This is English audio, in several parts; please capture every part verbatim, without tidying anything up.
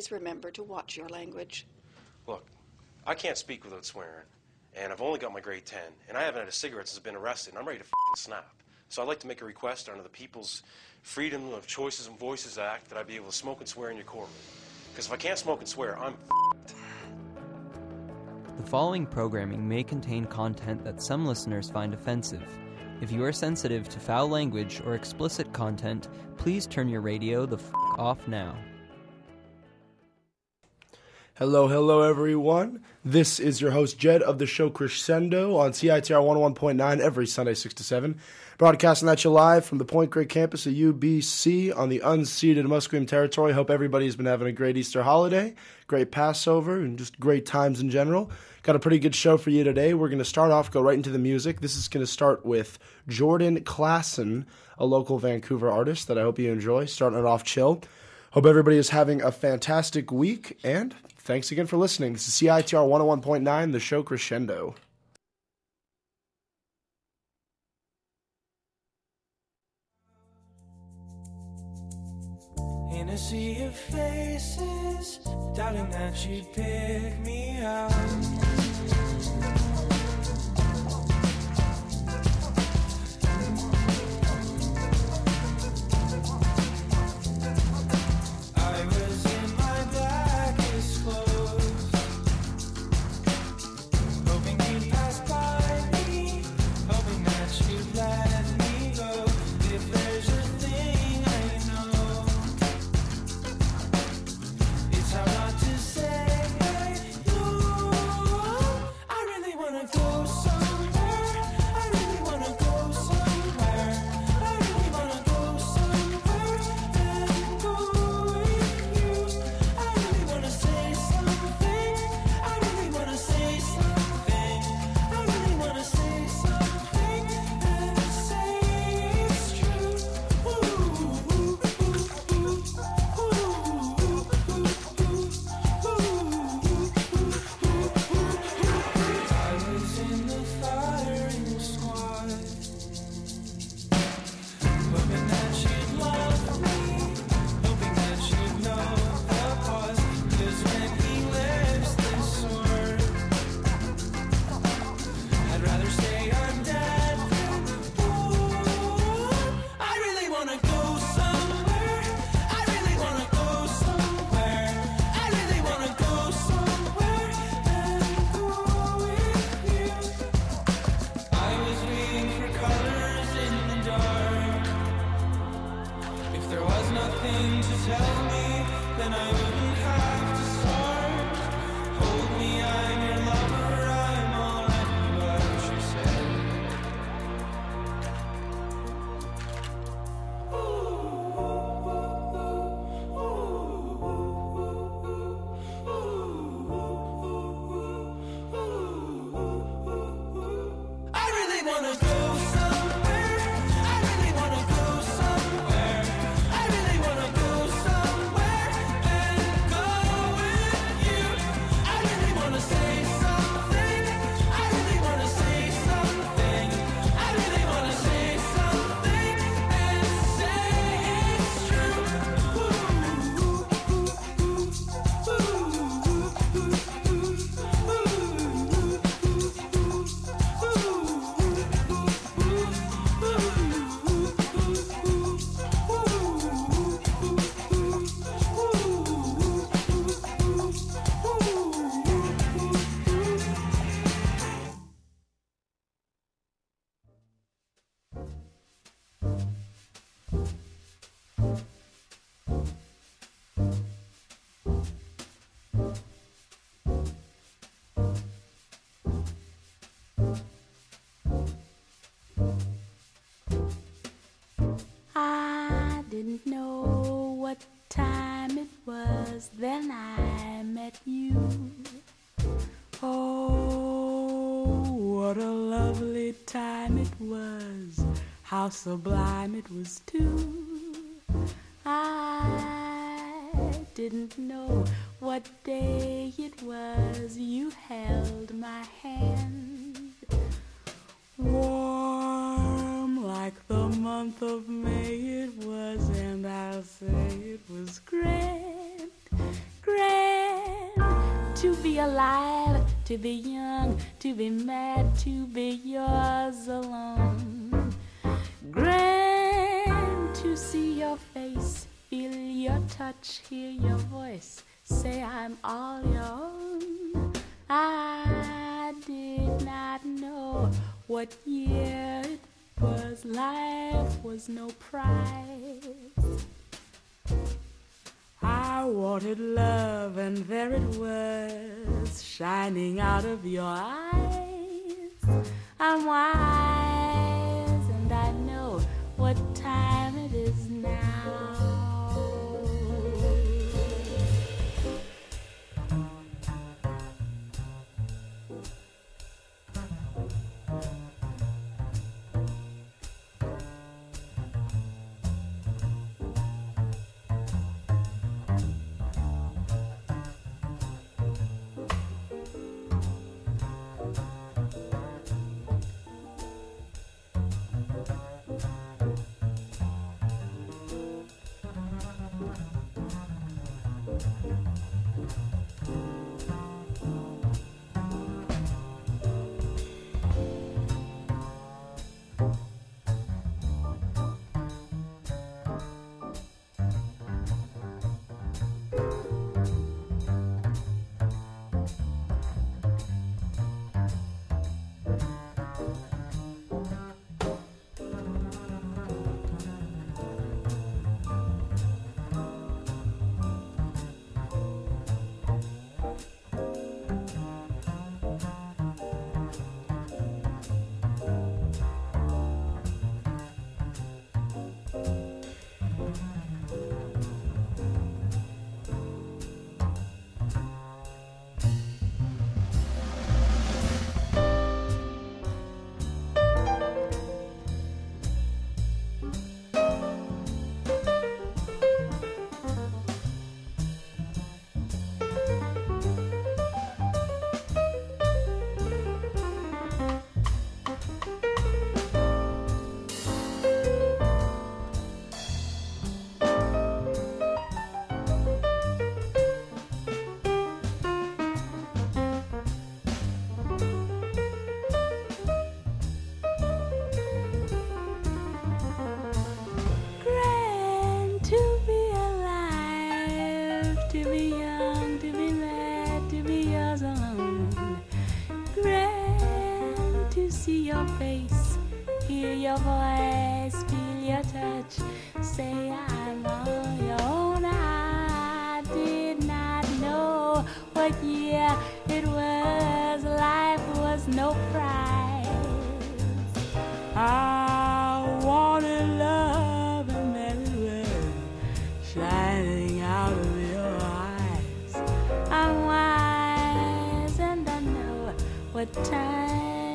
please remember to watch your language. Look, I can't speak without swearing, and I've only got my grade ten, and I haven't had a cigarette since I've been arrested, and I'm ready to f***ing snap. So I'd like to make a request under the People's Freedom of Choices and Voices Act that I be able to smoke and swear in your courtroom. Because if I can't smoke and swear, I'm f***ed. The following programming may contain content that some listeners find offensive. If you are sensitive to foul language or explicit content, please turn your radio the f*** off now. Hello, hello, everyone. This is your host, Jed, of the show Crescendo on C I T R one oh one point nine every Sunday, six to seven. Broadcasting at you live from the Point Grey campus of U B C on the unceded Musqueam territory. Hope everybody's been having a great Easter holiday, great Passover, and just great times in general. Got a pretty good show for you today. We're going to start off, go right into the music. This is going to start with Jordan Klassen, a local Vancouver artist that I hope you enjoy. Starting it off chill. Hope everybody is having a fantastic week, and thanks again for listening. This is C I T R one oh one point nine, the show Crescendo. In a sea of faces, doubting that you'd pick me out. Didn't know what time it was, then I met you. Oh, what a lovely time it was, how sublime it was too. I didn't know what day it was, you held my hand. Warm like the month of May it was, and I'll say it was grand, grand. be alive, to be young, to be mad, to be yours alone. Grand to see your face, feel your touch, hear your voice, say I'm all your own. I did not know what year it was, life was no prize. I wanted love and there it was, shining out of your eyes. I'm wise and I know what time it is now. Your voice, feel your touch, say I'm on your own. I did not know what year it was, life was no prize. I wanted love and there it was, shining out of your eyes. I'm wise and I know what time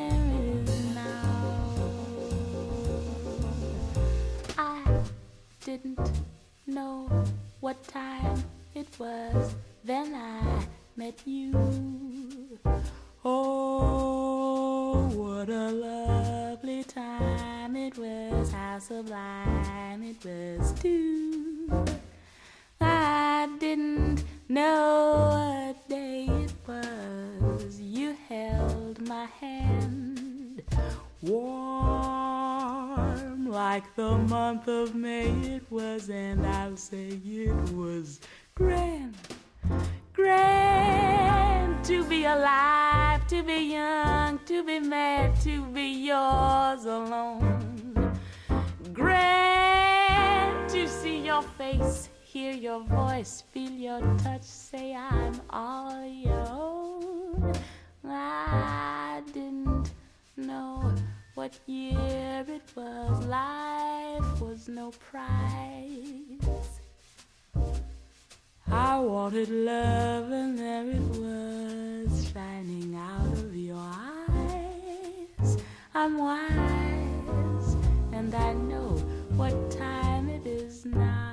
didn't know what time it was, then I met you. Oh, what a lovely time it was, how sublime it was too. I didn't know what day it was, you held my hand, warm like the month of May it was, and I'll say it was grand, grand to be alive, to be young, to be mad, to be yours alone. Grand to see your face, hear your voice, feel your touch, say I'm all your own. I didn't know what year it was, life was no prize. I wanted love and there it was, shining out of your eyes. I'm wise and I know what time it is now.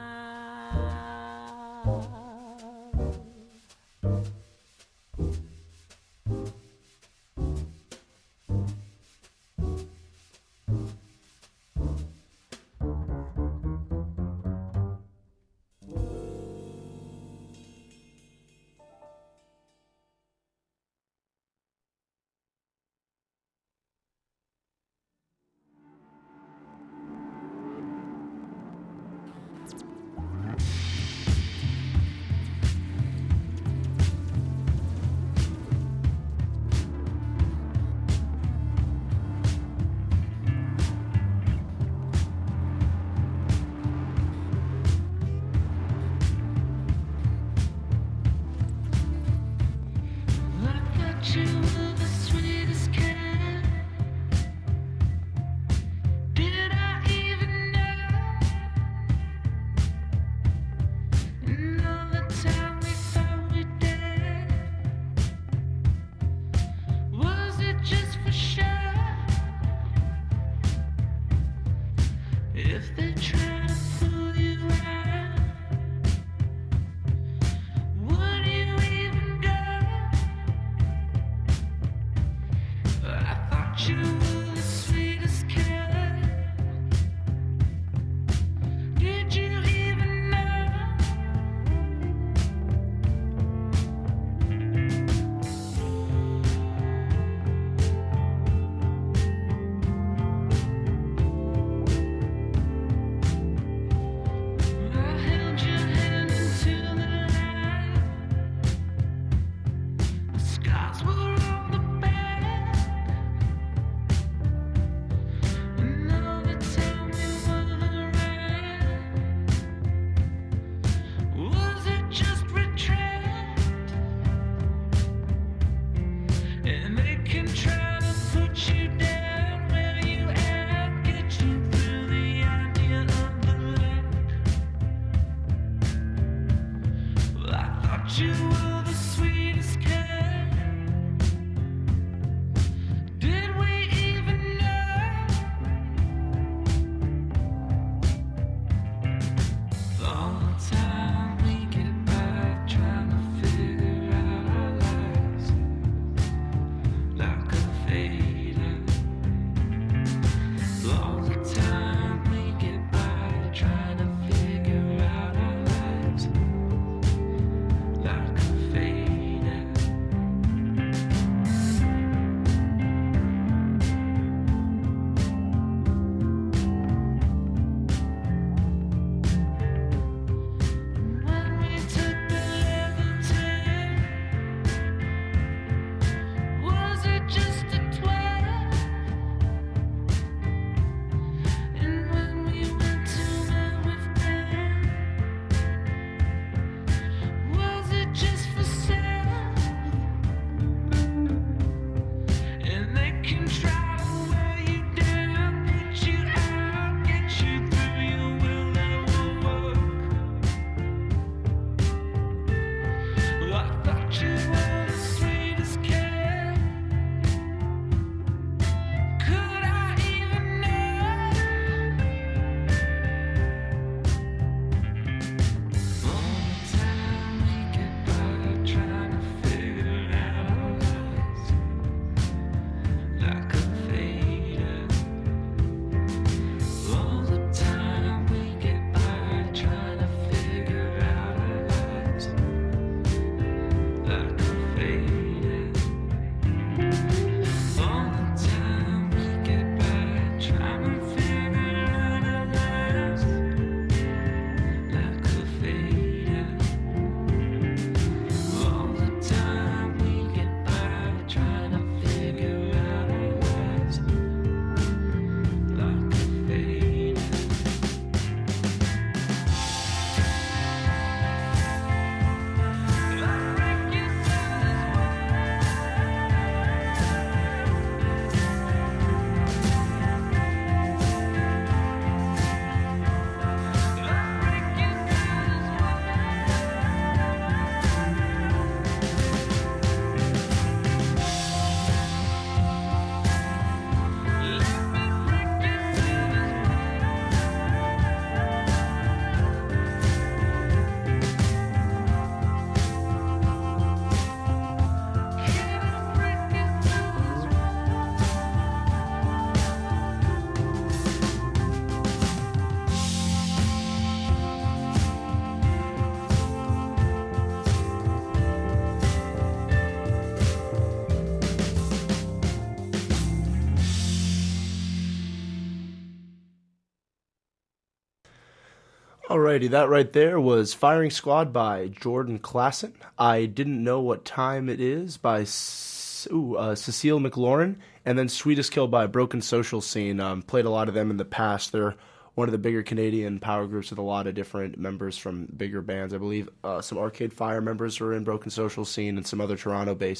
Alrighty, that right there was Firing Squad by Jordan Klassen. I Didn't Know What Time It Is by C- ooh, uh, Cecile McLaurin. And then Sweetest Kill by Broken Social Scene. Um, played a lot of them in the past. They're one of the bigger Canadian power groups with a lot of different members from bigger bands. I believe uh, some Arcade Fire members are in Broken Social Scene and some other Toronto-based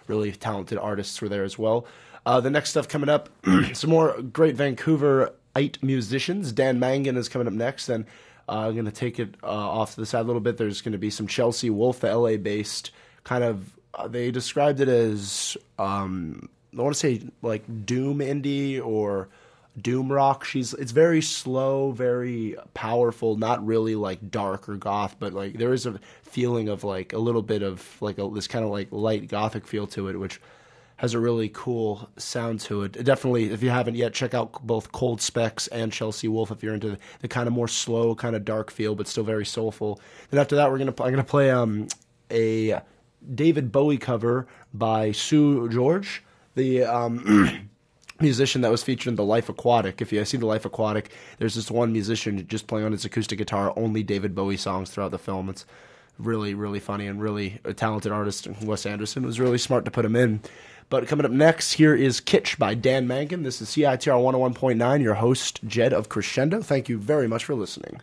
really talented artists were there as well. Uh, the next stuff coming up, some more great Vancouverite musicians. Dan Mangan is coming up next, and uh, I'm going to take it uh, off to the side a little bit. There's going to be some Chelsea Wolfe, the L A-based kind of, uh, they described it as, um, I want to say like doom indie or doom rock. She's it's very slow, very powerful, not really like dark or goth, but like there is a feeling of like a little bit of like a, this kind of like light gothic feel to it, which has a really cool sound to it. Definitely, if you haven't yet, check out both Cold Specs and Chelsea Wolfe if you're into the, the kind of more slow, kind of dark feel, but still very soulful. Then after that, we're gonna I'm gonna play um a David Bowie cover by Sue George, the um, musician that was featured in The Life Aquatic. If you have seen The Life Aquatic, there's this one musician just playing on his acoustic guitar, only David Bowie songs throughout the film. It's really, really funny and really a talented artist. Wes Anderson was really smart to put him in. But coming up next, here is Kitsch by Dan Mangan. This is C I T R one oh one point nine, your host, Jed of Crescendo. Thank you very much for listening.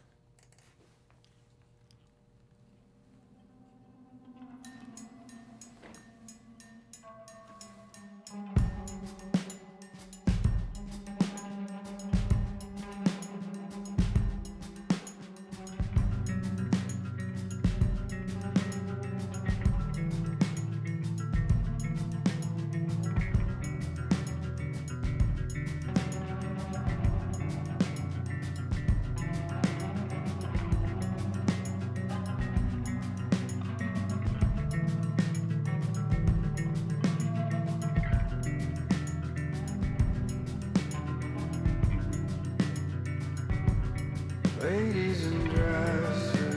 Ladies in dresses,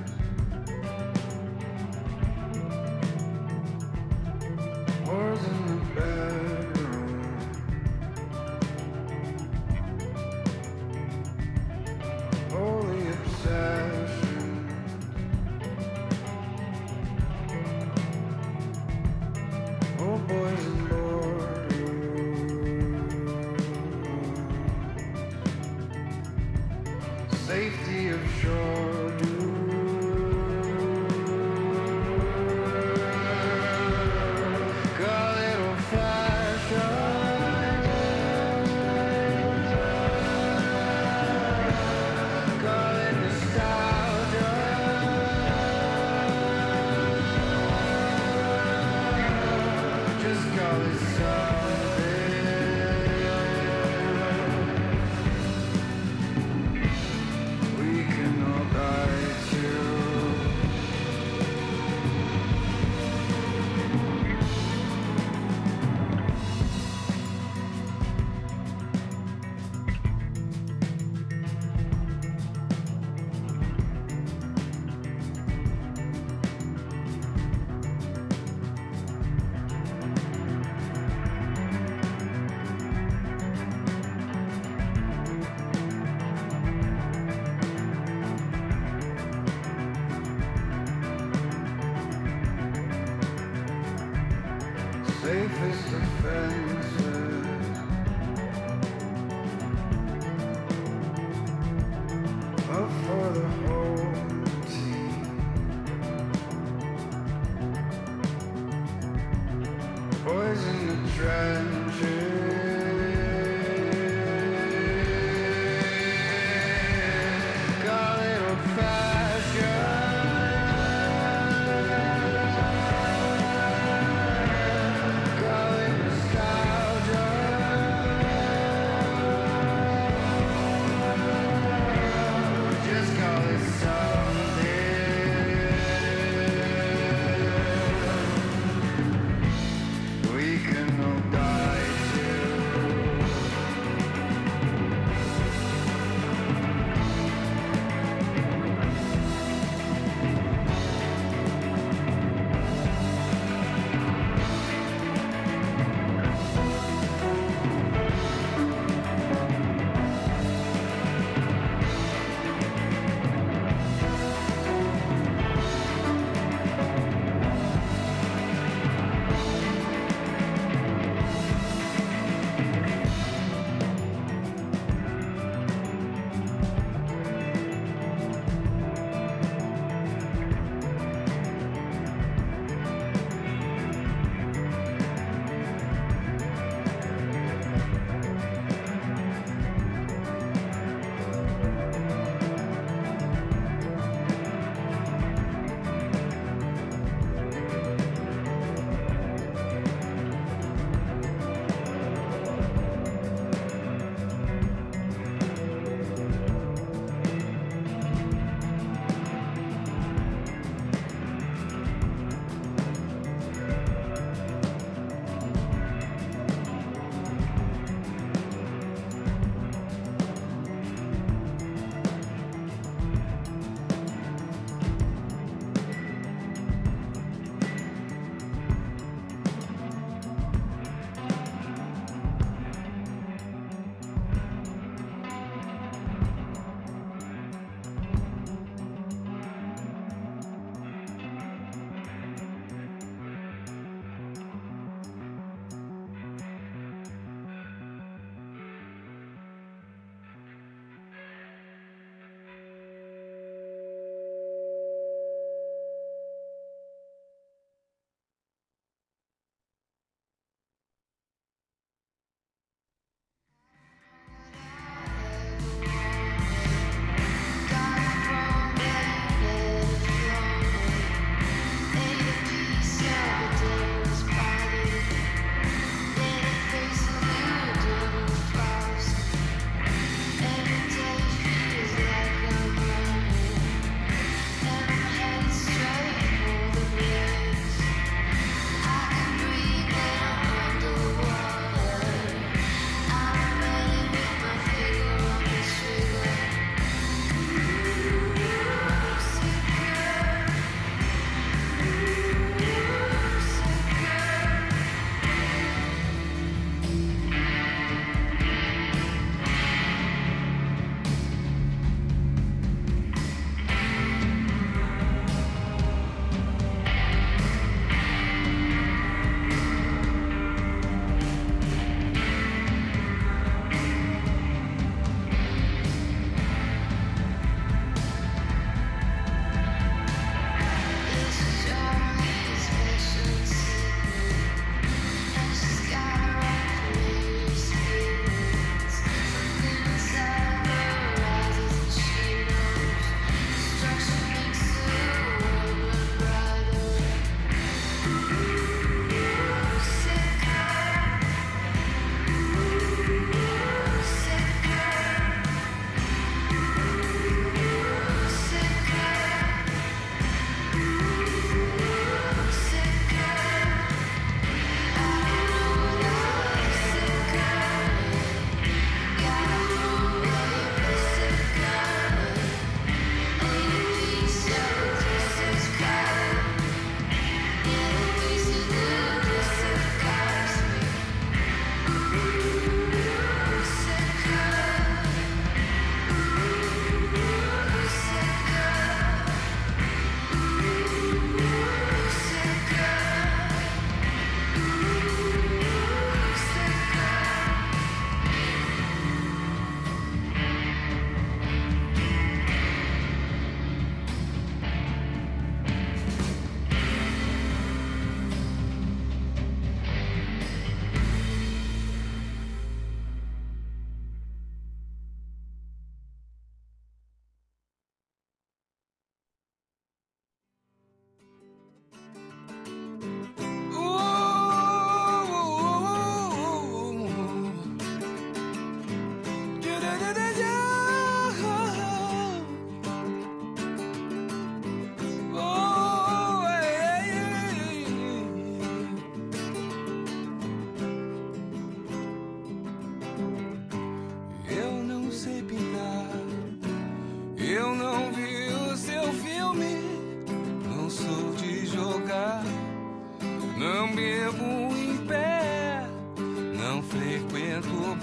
whores in the bedroom, holy obsession, old boys in boardrooms, safety of shore got a little fashion, got a nostalgia, just call it something we can all die too. Safest defenses, up for the home team, boys in the trenches, got a little passion. We can all die too.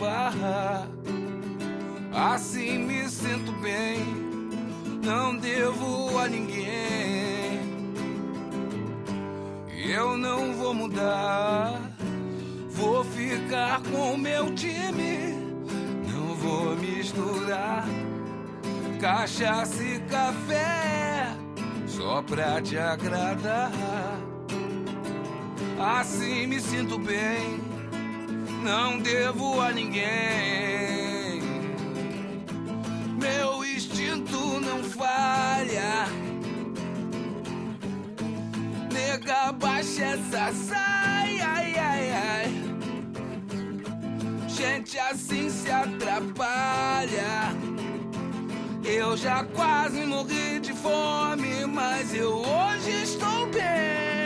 farra. Assim me sinto bem, não devo a ninguém. Eu não vou mudar, vou ficar com o meu time. Não vou misturar cachaça e café só pra te agradar. Assim me sinto bem, não devo a ninguém. Meu instinto não falha. Nega, baixa essa saia, ai, ai, ai. Gente assim se atrapalha. Eu já quase morri de fome, mas eu hoje estou bem.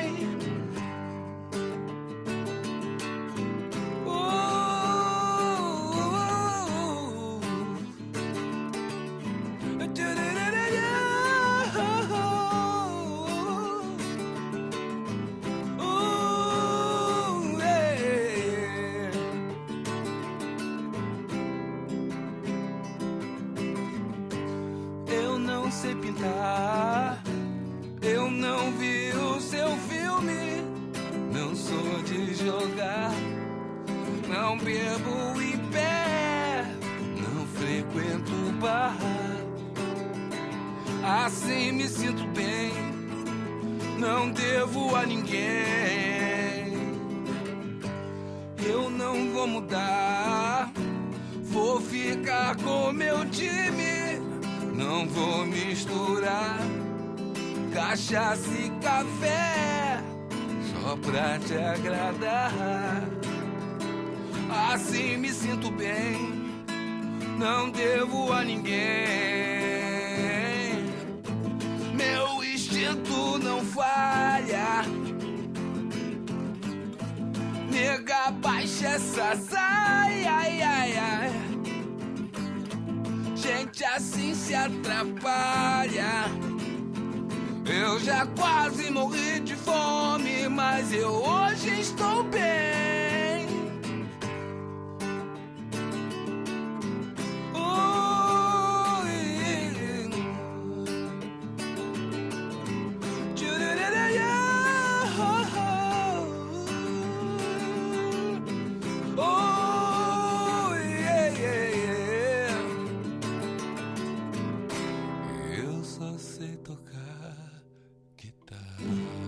Sei pintar, eu não vi o seu filme, não sou de jogar, não bebo em pé, não frequento bar. Assim me sinto bem, não devo a ninguém. Eu não vou mudar, vou ficar com meu time. Não vou misturar cachaça e café só pra te agradar. Assim me sinto bem, não devo a ninguém. Meu instinto não falha. Nega, baixa essa saia, ai, ai, ai. Gente assim se atrapalha. Eu já quase morri de fome, mas eu hoje estou bem. Oh, yeah. Oh, yeah, yeah, yeah. Eu só sei tocar guitarra.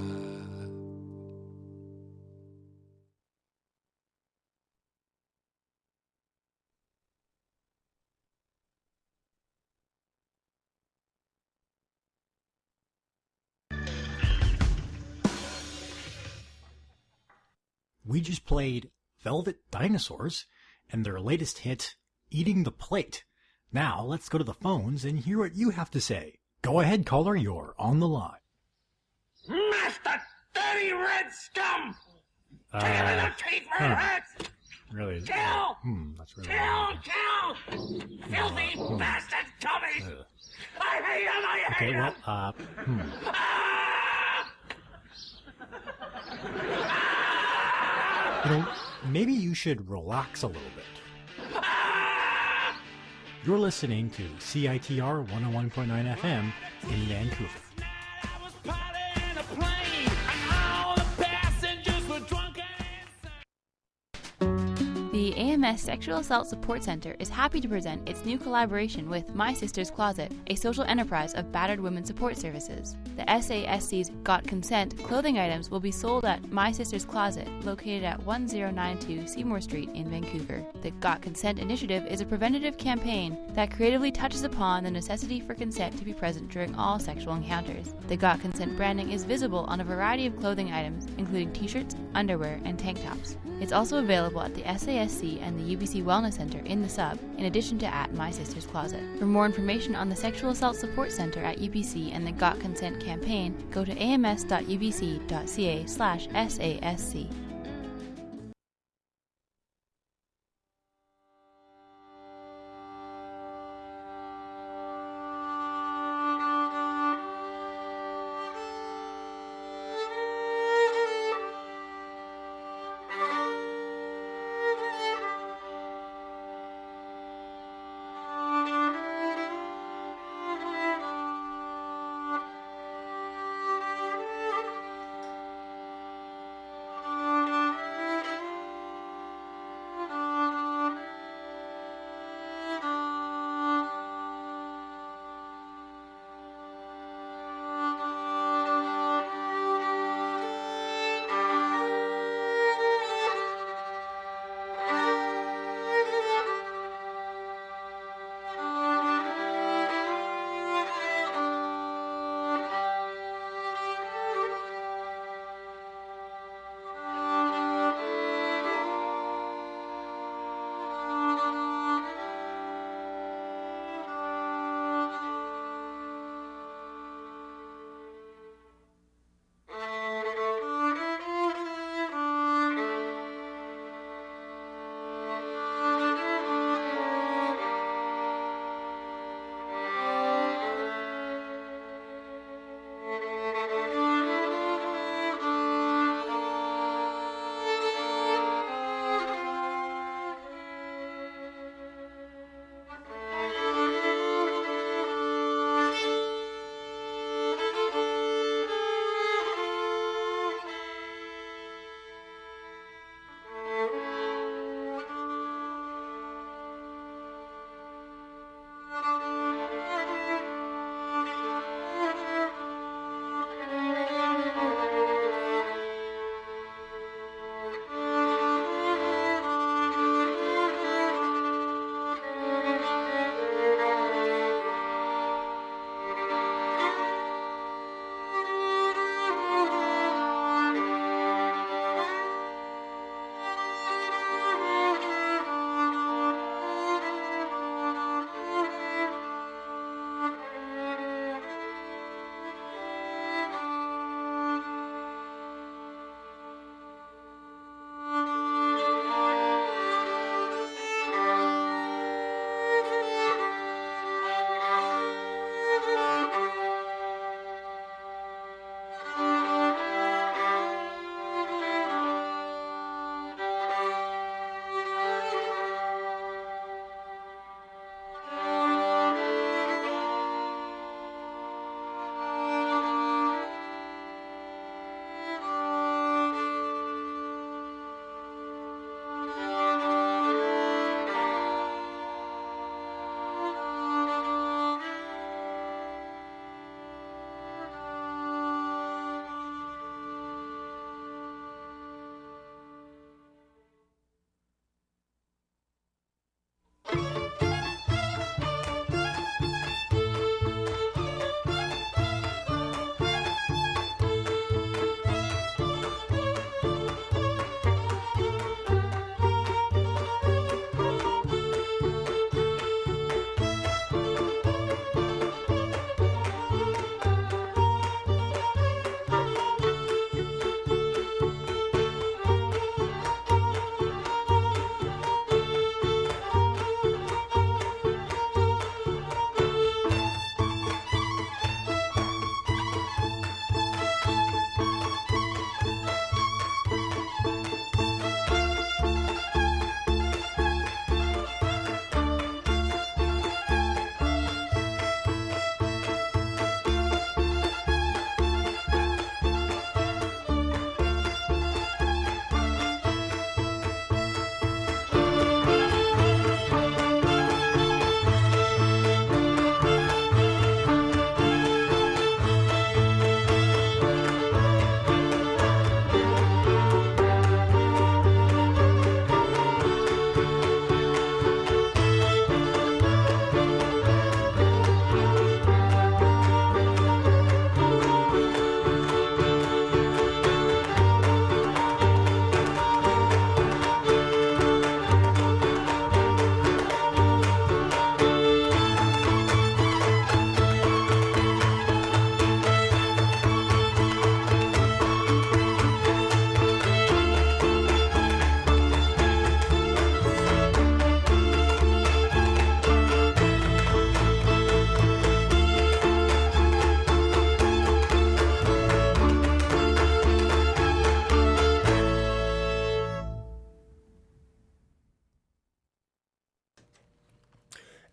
We just played Velvet Dinosaurs and their latest hit, Eating the Plate. Now let's go to the phones and hear what you have to say. Go ahead, caller, you're on the line. Master dirty red scum! Uh, Take him in the teeth where it huh. hurts! Really? Kill! Hmm, that's really Kill! weird. Kill! Filthy Hmm. bastard Tommy! Ugh. I hate him! I hate Okay, him! well, uh, hmm. Ah! You know, maybe you should relax a little bit. Ah! You're listening to C I T R one oh one point nine F M in Vancouver. I was piloting a plane, and all the passengers were drunk and The A M S Sexual Assault Support Center is happy to present its new collaboration with My Sister's Closet, a social enterprise of battered women support services. The S A S C's Got Consent clothing items will be sold at My Sister's Closet, located at one oh nine two Seymour Street in Vancouver. The Got Consent initiative is a preventative campaign that creatively touches upon the necessity for consent to be present during all sexual encounters. The Got Consent branding is visible on a variety of clothing items, including t-shirts, underwear, and tank tops. It's also available at the S A S C and the U B C Wellness Center in the sub, in addition to at My Sister's Closet. For more information on the Sexual Assault Support Center at U B C and the Got Consent campaign, go to ams.ubc.ca slash SASC.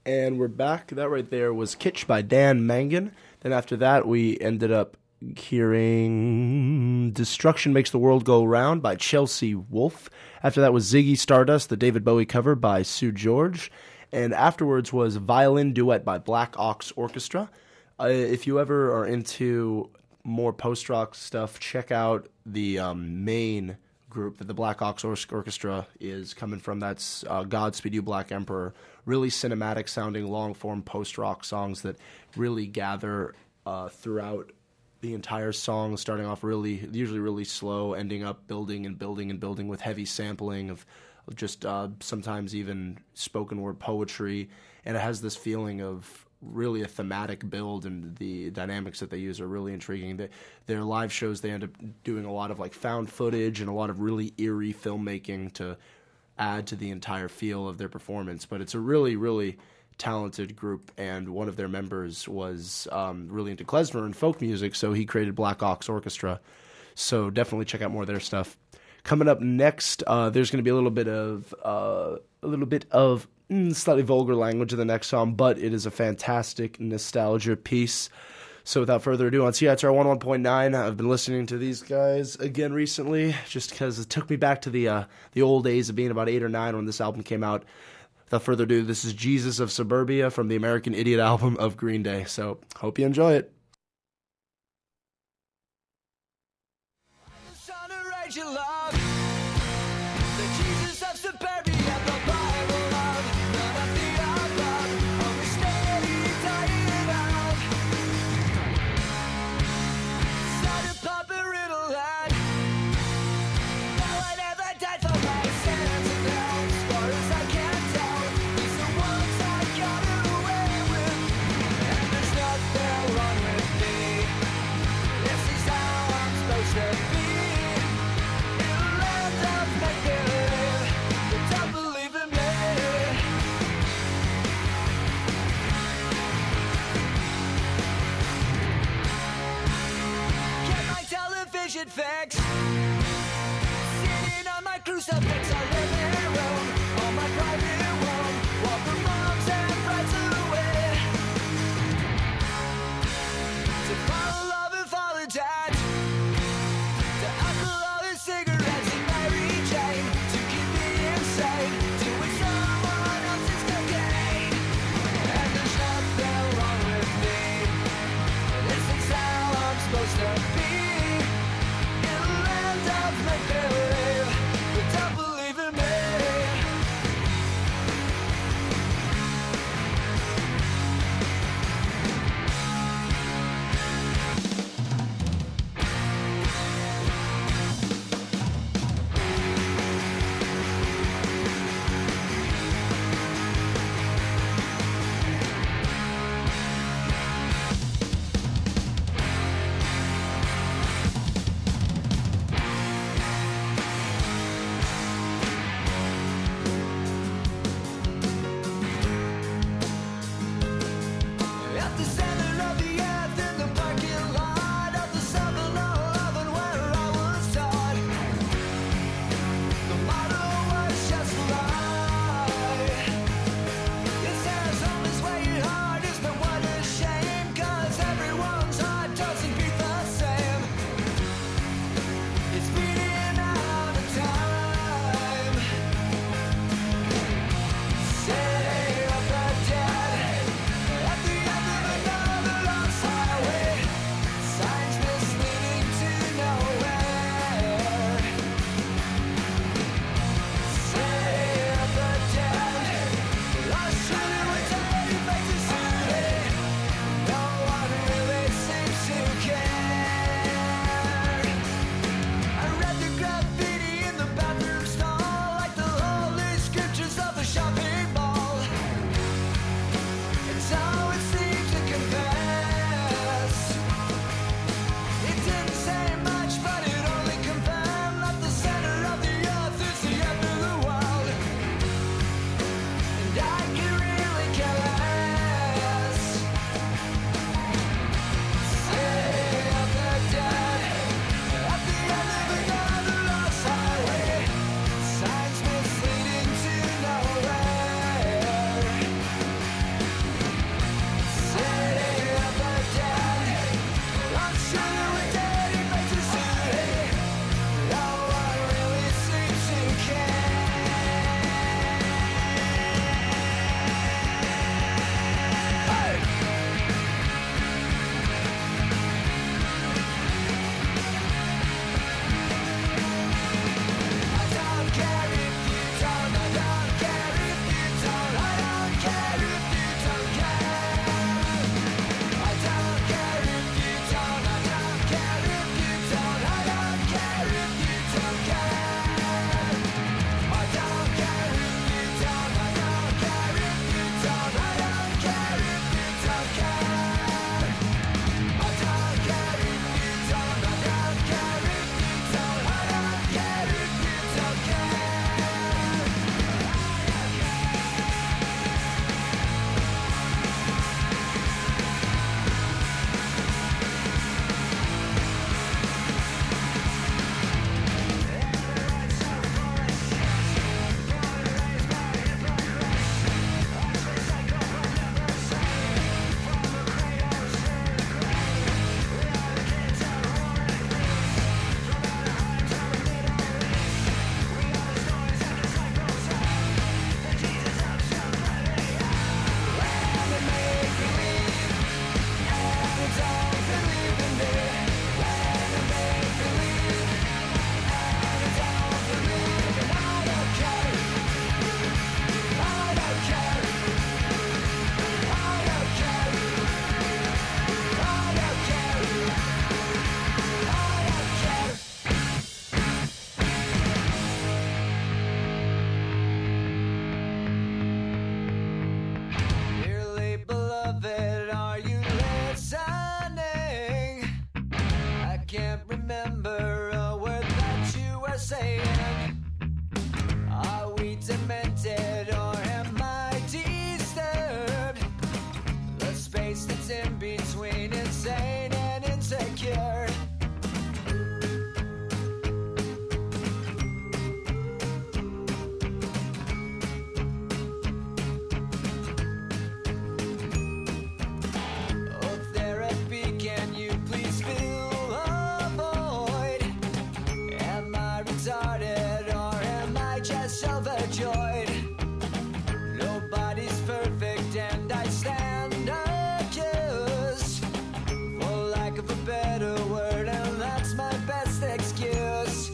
And we're back. That right there was Kitsch by Dan Mangan. Then after that, we ended up hearing Destruction Makes the World Go Round by Chelsea Wolfe. After that was Ziggy Stardust, the David Bowie cover by Sue George. And afterwards was Violin Duet by Black Ox Orchestra. Uh, if you ever are into more post-rock stuff, check out the um, main group that the Black Ox Or- Orchestra is coming from. That's uh, Godspeed You Black Emperor. Really cinematic sounding long-form post-rock songs that really gather uh, throughout the entire song, starting off really, usually really slow, ending up building and building and building with heavy sampling of, of just uh, sometimes even spoken word poetry. And it has this feeling of really a thematic build, and the dynamics that they use are really intriguing. They, their live shows, they end up doing a lot of like found footage and a lot of really eerie filmmaking to add to the entire feel of their performance. But it's a really, really talented group, and one of their members was um, really into klezmer and folk music, so he created Black Ox Orchestra. So definitely check out more of their stuff. Coming up next, uh, there's going to be a little bit of uh, a little bit of mm, slightly vulgar language in the next song, but it is a fantastic nostalgia piece. So without further ado, on C I T R one oh one point nine, I've been listening to these guys again recently, just because it took me back to the uh, the old days of being about eight or nine when this album came out. Without further ado, this is Jesus of Suburbia from the American Idiot album of Green Day. So hope you enjoy it. Fix. Sitting on my crucifix, I live in Rome, on my private room, walk the wrongs and rights away. To follow love and follow death, to alcohol and cigarettes and Mary Jane, to keep me insane, doing someone else's cocaine. And there's nothing wrong with me, this is how I'm supposed to be. Make believe, but don't believe just overjoyed. Nobody's perfect, and I stand accused, for lack of a better word, and that's my best excuse.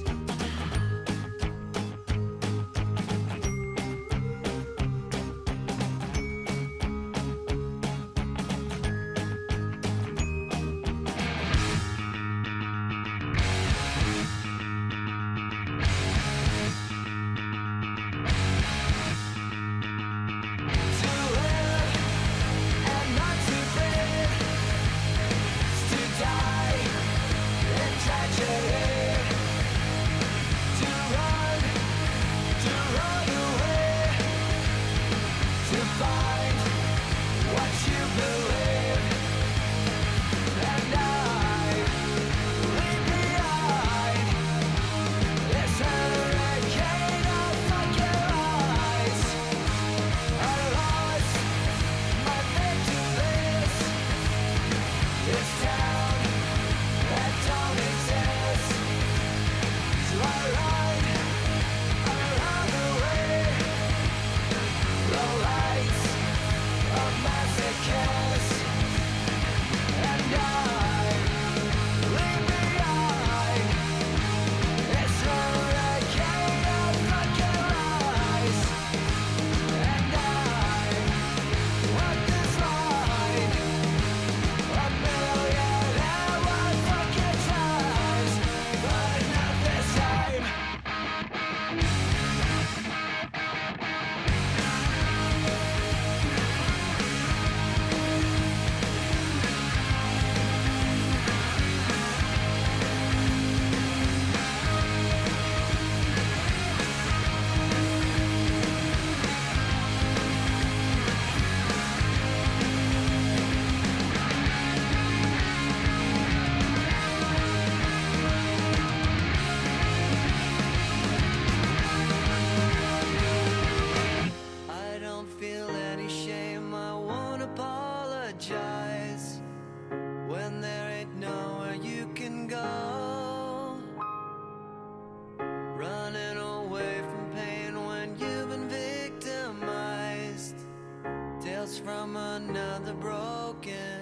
I don't feel any shame, I won't apologize when there ain't nowhere you can go. Running away from pain when you've been victimized. Tales from another broken.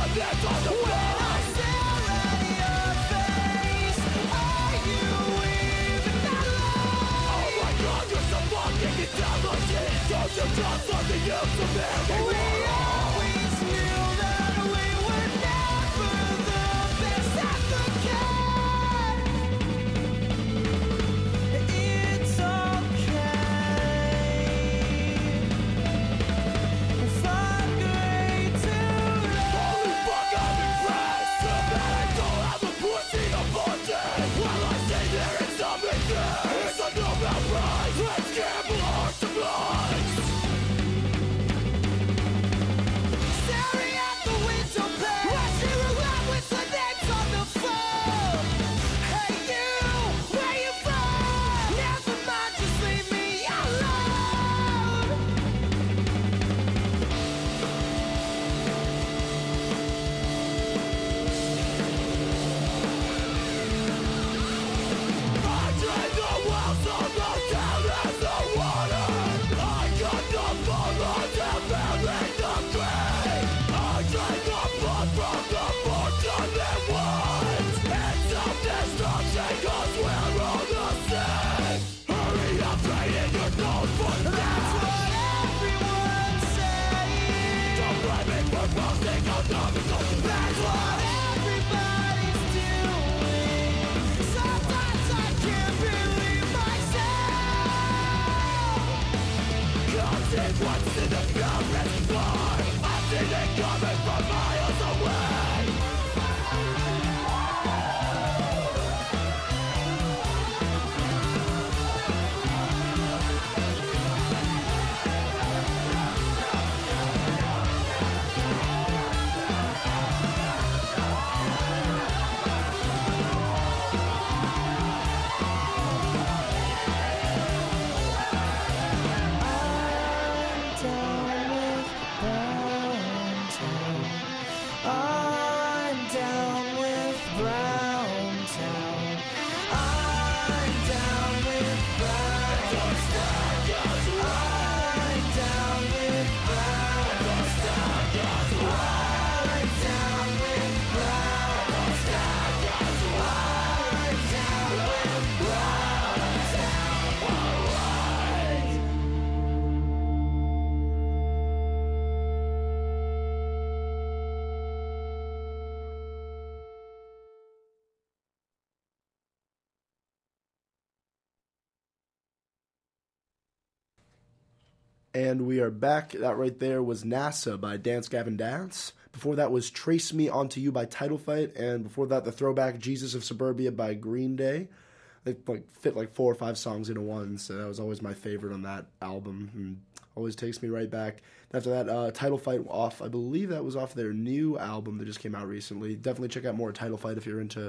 And we are back. That right there was NASA by Dance Gavin Dance. Before that was Trace Me Onto You by Title Fight. And before that, the throwback Jesus of Suburbia by Green Day. They like fit like four or five songs into one, so that was always my favorite on that album. And always takes me right back. After that, uh, Title Fight off, I believe that was off their new album that just came out recently. Definitely check out more Title Fight if you're into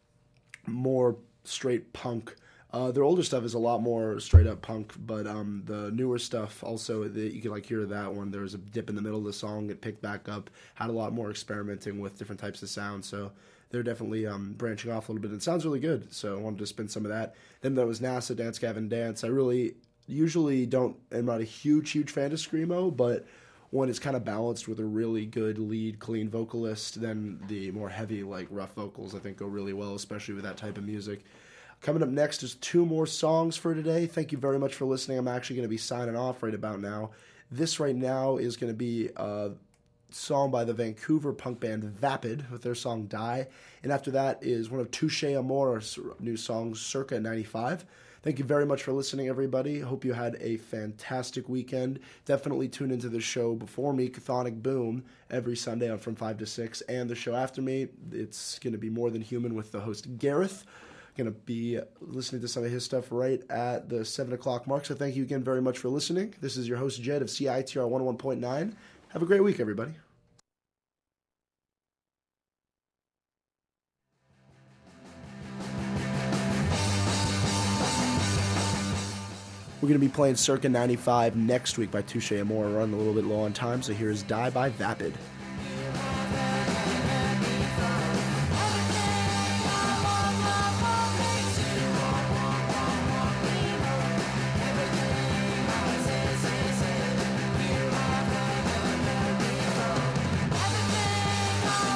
more straight punk. Uh, their older stuff is a lot more straight up punk, but um, the newer stuff also, the, you can like hear that one. There was a dip in the middle of the song, it picked back up, had a lot more experimenting with different types of sound. So they're definitely um, branching off a little bit. It sounds really good, so I wanted to spin some of that. Then there was NASA, Dance Gavin Dance. I really usually don't, I'm not a huge, huge fan of Screamo, but when it's kind of balanced with a really good lead, clean vocalist, then the more heavy, like rough vocals, I think go really well, especially with that type of music. Coming up next is two more songs for today. Thank you very much for listening. I'm actually going to be signing off right about now. This right now is going to be a song by the Vancouver punk band Vapid with their song Die. And after that is one of Touche Amore's new songs, Circa ninety-five. Thank you very much for listening, everybody. Hope you had a fantastic weekend. Definitely tune into the show before me, Chthonic Boom, every Sunday on from five to six. And the show after me, it's going to be More Than Human with the host Gareth. Going to be listening to some of his stuff right at the seven o'clock mark. So thank you again very much for listening. This is your host, Jed, of C I T R one oh one point nine. Have a great week, everybody. We're going to be playing Circa ninety-five next week by Touche Amore. We're running a little bit low on time, so here's Die by Vapid. Everything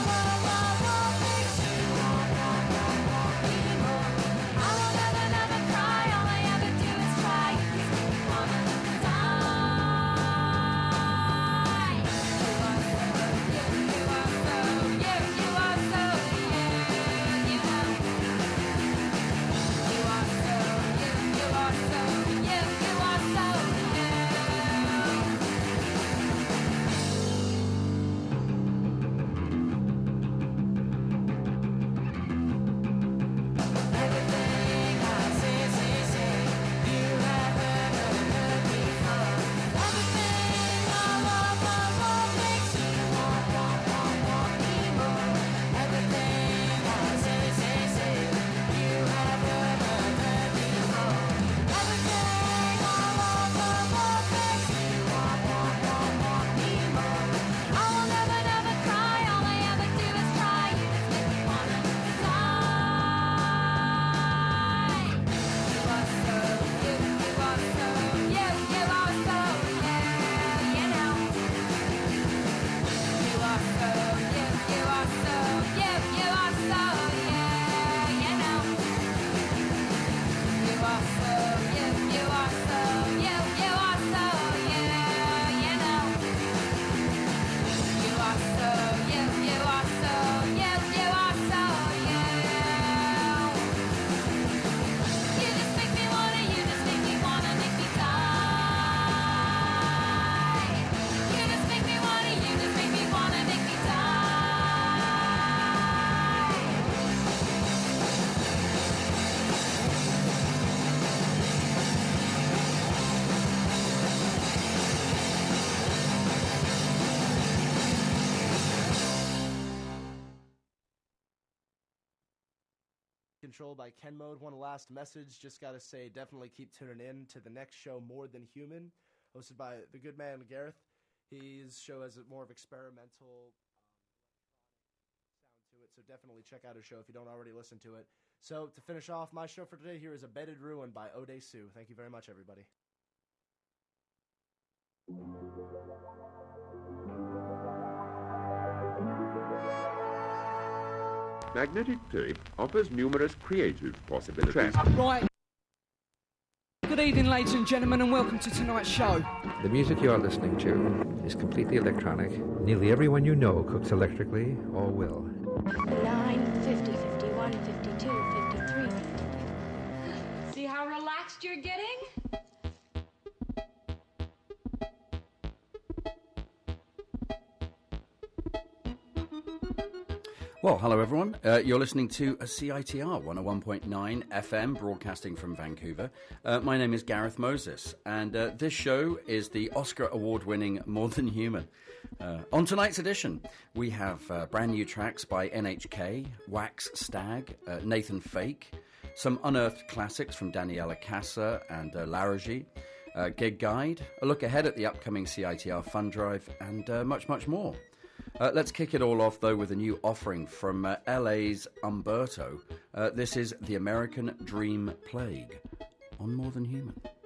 Control by Ken Mode. One last message. Just got to say, definitely keep tuning in to the next show, More Than Human, hosted by the good man Gareth. His show has a more of experimental um, sound to it, so definitely check out his show if you don't already listen to it. So to finish off my show for today, here is A Bedded Ruin by Ode Sue. Thank you very much, everybody. Magnetic Tape offers numerous creative possibilities. Right. Good evening, ladies and gentlemen, and welcome to tonight's show. The music you are listening to is completely electronic. Nearly everyone you know cooks electrically or will. nine, fifty, fifty-one, fifty-two, fifty-three. See how relaxed you're getting? Well, hello everyone. Uh, you're listening to a C I T R one oh one point nine F M, broadcasting from Vancouver. Uh, my name is Gareth Moses, and uh, this show is the Oscar award-winning More Than Human. Uh, on tonight's edition, we have uh, brand new tracks by N H K, Wax Stag, uh, Nathan Fake, some unearthed classics from Daniela Casa and uh, Laraji, uh, Gig Guide, a look ahead at the upcoming C I T R Fund Drive, and uh, much, much more. Uh, let's kick it all off, though, with a new offering from uh, L A's Umberto. Uh, this is The American Dream Plague on More Than Human.